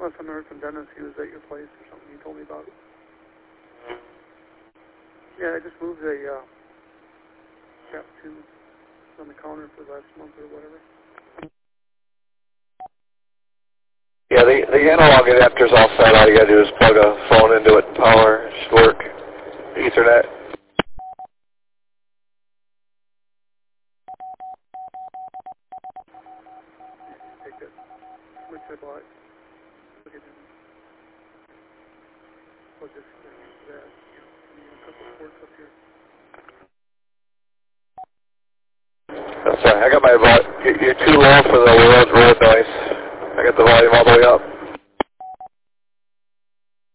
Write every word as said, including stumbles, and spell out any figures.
Last time I heard from Dennis, he was at your place or something. He told me about it. Yeah, I just moved a uh, cap two on the counter for last month or whatever. Yeah, the, the analog adapter's all set. All you gotta do is plug a phone into it and power. It should work. Ethernet. Take that switch I bought, plug it in, plug this into that, you know, and you have a couple of ports up here. I'm sorry, I got my volume. You're too low for the road, road noise. I got the volume all the way up.